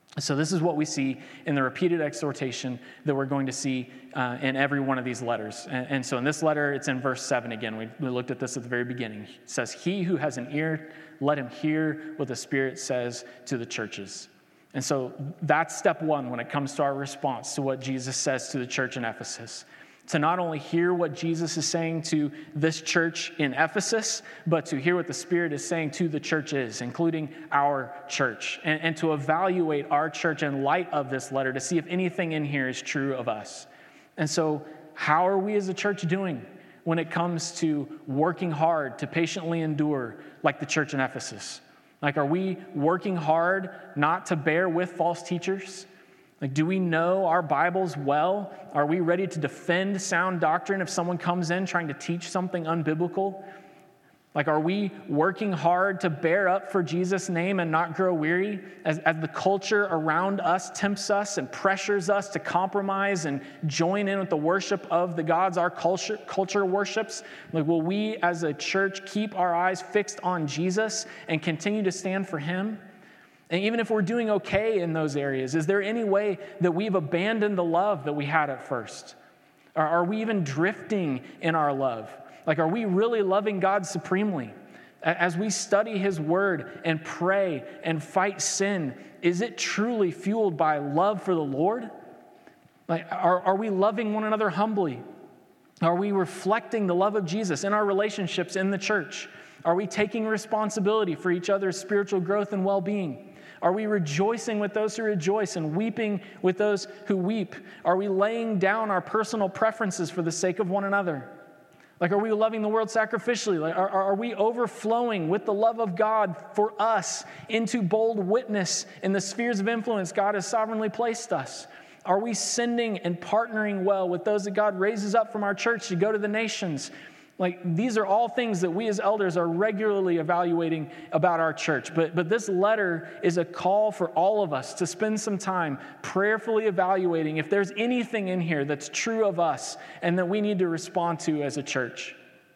So this is what we see in the repeated exhortation that we're going to see in every one of these letters. And so in this letter, it's in verse 7 again. We looked at this at the very beginning. It says, "He who has an ear, let him hear what the Spirit says to the churches." And so that's step one when it comes to our response to what Jesus says to the church in Ephesus. To not only hear what Jesus is saying to this church in Ephesus, but to hear what the Spirit is saying to the churches, including our church, and to evaluate our church in light of this letter to see if anything in here is true of us. And so how are we as a church doing when it comes to working hard to patiently endure like the church in Ephesus? Like, are we working hard not to bear with false teachers? Like, do we know our Bibles well? Are we ready to defend sound doctrine if someone comes in trying to teach something unbiblical? Like, are we working hard to bear up for Jesus' name and not grow weary as the culture around us tempts us and pressures us to compromise and join in with the worship of the gods our culture worships? Like, will we as a church keep our eyes fixed on Jesus and continue to stand for him? And even if we're doing okay in those areas, is there any way that we've abandoned the love that we had at first? Or are we even drifting in our love? Like, are we really loving God supremely? As we study his word and pray and fight sin, is it truly fueled by love for the Lord? Like, are we loving one another humbly? Are we reflecting the love of Jesus in our relationships in the church? Are we taking responsibility for each other's spiritual growth and well-being? Are we rejoicing with those who rejoice and weeping with those who weep? Are we laying down our personal preferences for the sake of one another? Like, are we loving the world sacrificially? Like, are we overflowing with the love of God for us into bold witness in the spheres of influence God has sovereignly placed us? Are we sending and partnering well with those that God raises up from our church to go to the nations? Like, these are all things that we as elders are regularly evaluating about our church. But this letter is a call for all of us to spend some time prayerfully evaluating if there's anything in here that's true of us and that we need to respond to as a church.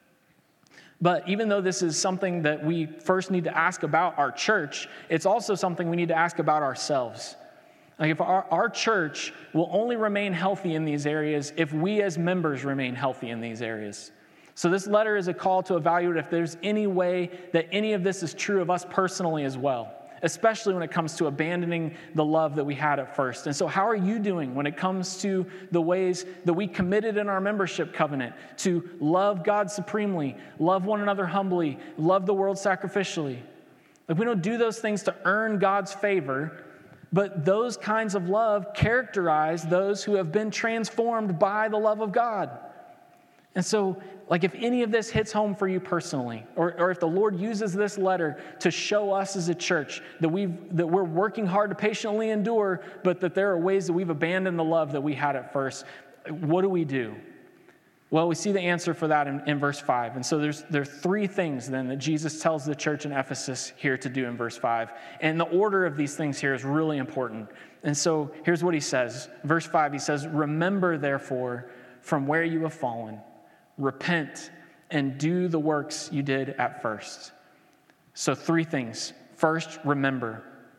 But even though this is something that we first need to ask about our church, it's also something we need to ask about ourselves. Like, if our church will only remain healthy in these areas if we as members remain healthy in these areas. So this letter is a call to evaluate if there's any way that any of this is true of us personally as well, especially when it comes to abandoning the love that we had at first. And so how are you doing when it comes to the ways that we committed in our membership covenant to love God supremely, love one another humbly, love the world sacrificially? Like, we don't do those things to earn God's favor, but those kinds of love characterize those who have been transformed by the love of God. And so, like, if any of this hits home for you personally, or if the Lord uses this letter to show us as a church that we're working hard to patiently endure, but that there are ways that we've abandoned the love that we had at first, what do we do? Well, we see the answer for that in verse 5. And so there are three things then that Jesus tells the church in Ephesus here to do in verse 5. And the order of these things here is really important. And so here's what he says. Verse 5, he says, "Remember, therefore, from where you have fallen. Repent and do the works you did at first." So three things. First, remember.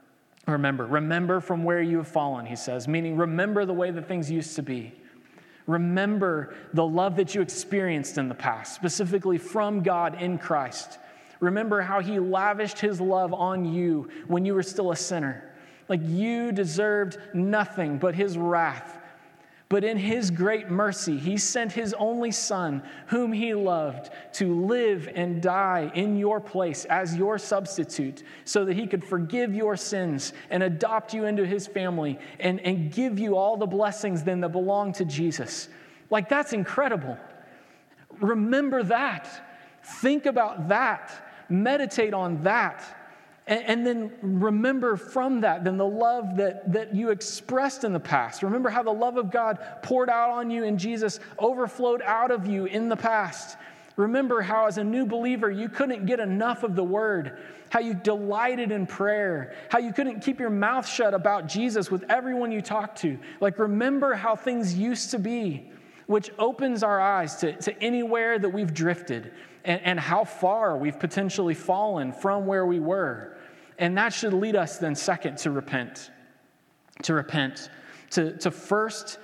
Remember from where you have fallen, he says, meaning remember the way that things used to be. Remember the love that you experienced in the past, specifically from God in Christ. Remember how he lavished his love on you when you were still a sinner. Like, you deserved nothing but his wrath. But in his great mercy, he sent his only son, whom he loved, to live and die in your place as your substitute, so that he could forgive your sins and adopt you into his family and give you all the blessings then that belong to Jesus. Like, that's incredible. Remember that. Think about that. Meditate on that. And then remember from that, then the love that you expressed in the past. Remember how the love of God poured out on you in Jesus overflowed out of you in the past. Remember how as a new believer, you couldn't get enough of the word, how you delighted in prayer, how you couldn't keep your mouth shut about Jesus with everyone you talked to. Like, remember how things used to be, which opens our eyes to anywhere that we've drifted and how far we've potentially fallen from where we were. And that should lead us then, second, to repent. to repent. To first,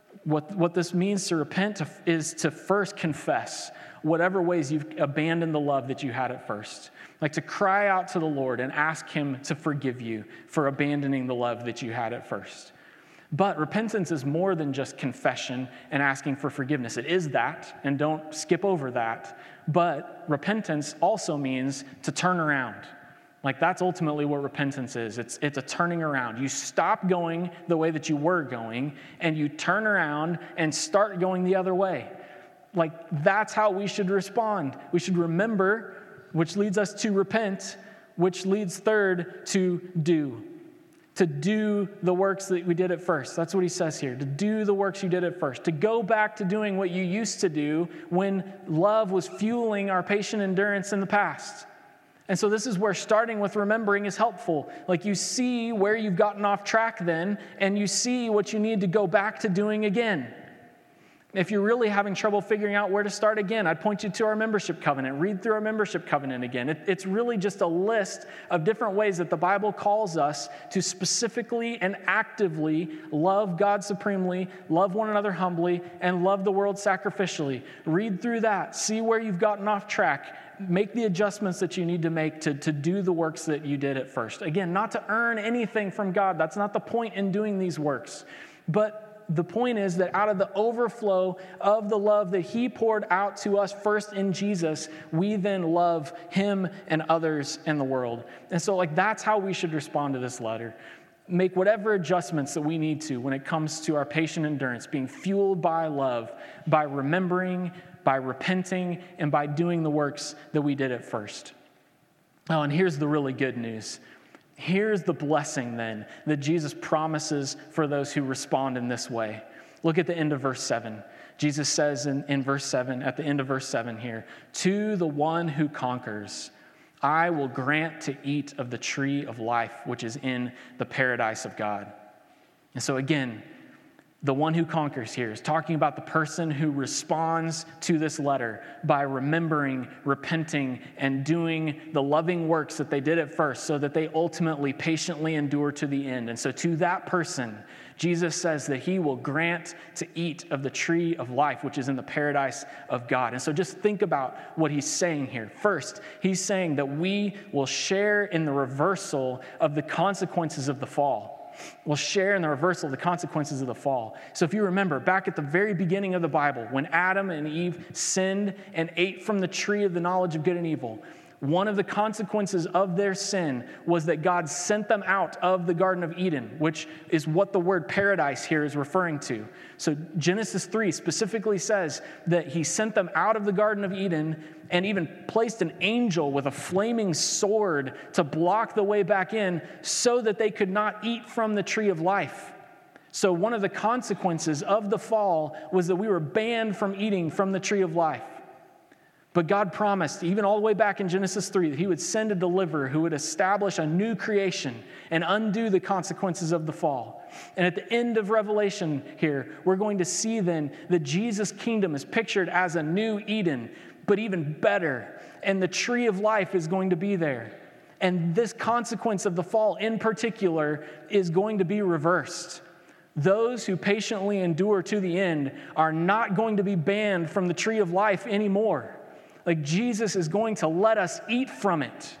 what this means to repent is to first confess whatever ways you've abandoned the love that you had at first. Like to cry out to the Lord and ask him to forgive you for abandoning the love that you had at first. But repentance is more than just confession and asking for forgiveness. It is that, and don't skip over that. But repentance also means to turn around. Like that's ultimately what repentance is. It's a turning around. You stop going the way that you were going, and you turn around and start going the other way. Like that's how we should respond. We should remember, which leads us to repent, which leads third to do. To do the works that we did at first. That's what he says here. To do the works you did at first. To go back to doing what you used to do when love was fueling our patient endurance in the past. And so this is where starting with remembering is helpful. Like you see where you've gotten off track then, and you see what you need to go back to doing again. If you're really having trouble figuring out where to start again, I'd point you to our membership covenant. Read through our membership covenant again. It's really just a list of different ways that the Bible calls us to specifically and actively love God supremely, love one another humbly, and love the world sacrificially. Read through that. See where you've gotten off track. Make the adjustments that you need to make to do the works that you did at first. Again, not to earn anything from God. That's not the point in doing these works. But the point is that out of the overflow of the love that he poured out to us first in Jesus, we then love him and others in the world. And so that's how we should respond to this letter. Make whatever adjustments that we need to when it comes to our patient endurance, being fueled by love, by remembering, by repenting, and by doing the works that we did at first. Oh, and here's the really good news. Here's the blessing then that Jesus promises for those who respond in this way. Look at the end of verse 7. Jesus says in verse 7, at the end of verse 7 here, to the one who conquers, I will grant to eat of the tree of life, which is in the paradise of God. And so again, the one who conquers here is talking about the person who responds to this letter by remembering, repenting, and doing the loving works that they did at first so that they ultimately patiently endure to the end. And so to that person, Jesus says that he will grant to eat of the tree of life, which is in the paradise of God. And so just think about what he's saying here. First, he's saying that we will share in the reversal of the consequences of the fall. We'll share in the reversal of the consequences of the fall. So if you remember, back at the very beginning of the Bible, when Adam and Eve sinned and ate from the tree of the knowledge of good and evil, one of the consequences of their sin was that God sent them out of the Garden of Eden, which is what the word paradise here is referring to. So Genesis 3 specifically says that he sent them out of the Garden of Eden and even placed an angel with a flaming sword to block the way back in so that they could not eat from the tree of life. So one of the consequences of the fall was that we were banned from eating from the tree of life. But God promised, even all the way back in Genesis 3, that he would send a deliverer who would establish a new creation and undo the consequences of the fall. And at the end of Revelation here, we're going to see then that Jesus' kingdom is pictured as a new Eden, but even better. And the tree of life is going to be there. And this consequence of the fall in particular is going to be reversed. Those who patiently endure to the end are not going to be banned from the tree of life anymore. Like Jesus is going to let us eat from it.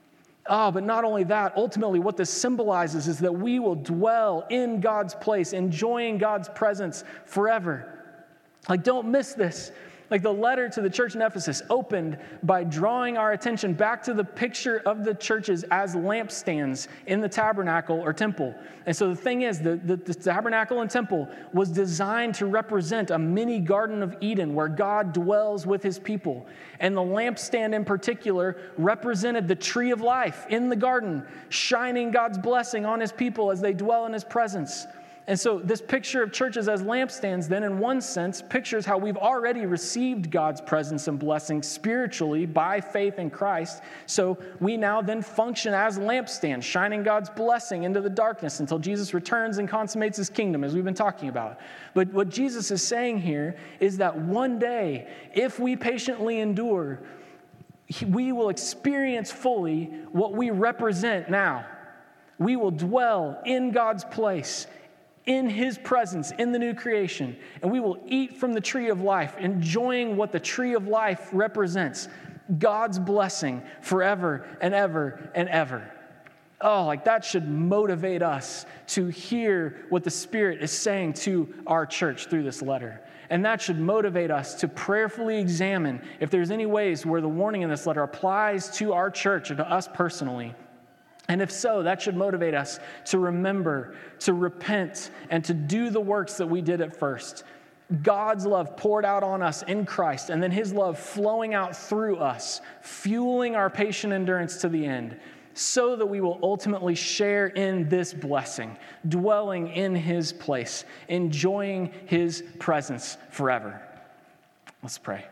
Oh, but not only that, ultimately what this symbolizes is that we will dwell in God's place, enjoying God's presence forever. Like, don't miss this. Like the letter to the church in Ephesus opened by drawing our attention back to the picture of the churches as lampstands in the tabernacle or temple. And so the thing is, the tabernacle and temple was designed to represent a mini Garden of Eden where God dwells with his people. And the lampstand in particular represented the tree of life in the garden, shining God's blessing on his people as they dwell in his presence. And so this picture of churches as lampstands then in one sense pictures how we've already received God's presence and blessing spiritually by faith in Christ. So we now then function as lampstands, shining God's blessing into the darkness until Jesus returns and consummates his kingdom, as we've been talking about. But what Jesus is saying here is that one day, if we patiently endure, we will experience fully what we represent now. We will dwell in God's place, in his presence, in the new creation, and we will eat from the tree of life, enjoying what the tree of life represents, God's blessing forever and ever and ever. Oh, like that should motivate us to hear what the Spirit is saying to our church through this letter. And that should motivate us to prayerfully examine if there's any ways where the warning in this letter applies to our church or to us personally. And if so, that should motivate us to remember, to repent, and to do the works that we did at first. God's love poured out on us in Christ, and then his love flowing out through us, fueling our patient endurance to the end, so that we will ultimately share in this blessing, dwelling in his place, enjoying his presence forever. Let's pray.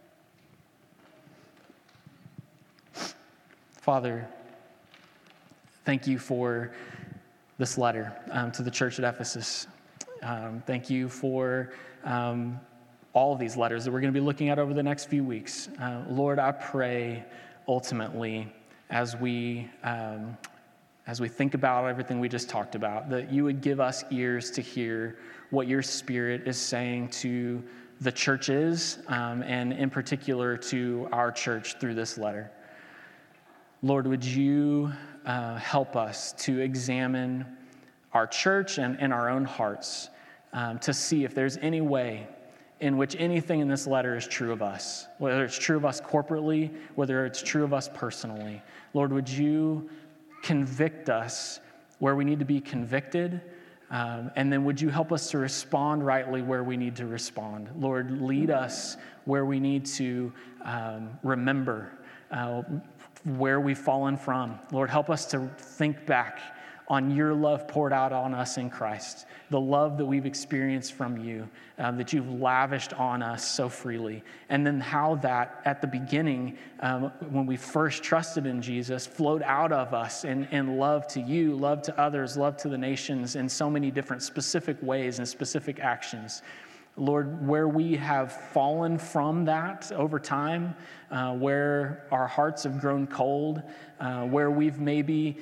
Father, thank you for this letter to the church at Ephesus. Thank you for all of these letters that we're going to be looking at over the next few weeks. Lord, I pray ultimately as we think about everything we just talked about, that you would give us ears to hear what your Spirit is saying to the churches, and in particular to our church through this letter. Lord, would you help us to examine our church and our own hearts to see if there's any way in which anything in this letter is true of us, whether it's true of us corporately, whether it's true of us personally. Lord, would you convict us where we need to be convicted, and then would you help us to respond rightly where we need to respond. Lord, lead us where we need to remember where we've fallen from. Lord, help us to think back on your love poured out on us in Christ, the love that we've experienced from you, that you've lavished on us so freely. And then how that at the beginning, when we first trusted in Jesus, flowed out of us in love to you, love to others, love to the nations in so many different specific ways and specific actions. Lord, where we have fallen from that over time, where our hearts have grown cold, where we've maybe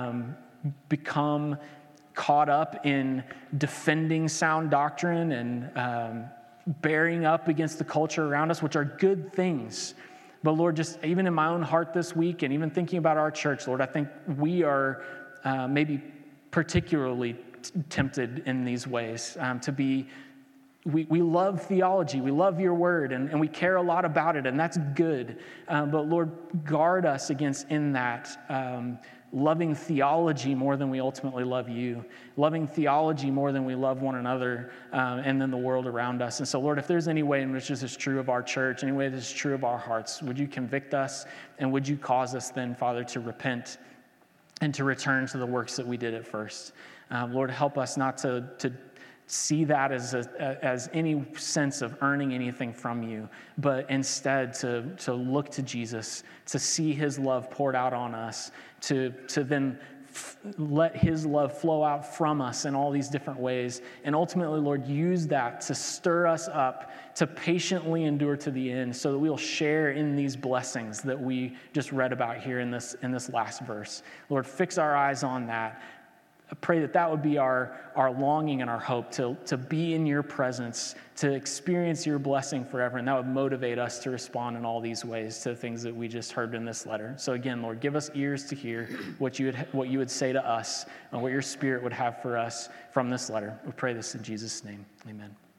become caught up in defending sound doctrine and bearing up against the culture around us, which are good things. But Lord, just even in my own heart this week and even thinking about our church, Lord, I think we are maybe particularly tempted in these ways to be. We love theology, we love your word, and we care a lot about it, and that's good. But Lord, guard us against in that loving theology more than we ultimately love you, loving theology more than we love one another and then the world around us. And so, Lord, if there's any way in which this is true of our church, any way this is true of our hearts, would you convict us, and would you cause us then, Father, to repent and to return to the works that we did at first. Lord, help us not to see that as any sense of earning anything from you, but instead to look to Jesus, to see his love poured out on us, to then let his love flow out from us in all these different ways. And ultimately, Lord, use that to stir us up to patiently endure to the end so that we'll share in these blessings that we just read about here in this last verse. Lord, fix our eyes on that. I pray that would be our longing and our hope to be in your presence, to experience your blessing forever, and that would motivate us to respond in all these ways to the things that we just heard in this letter. So again, Lord, give us ears to hear what you would say to us and what your Spirit would have for us from this letter. We pray this in Jesus' name. Amen.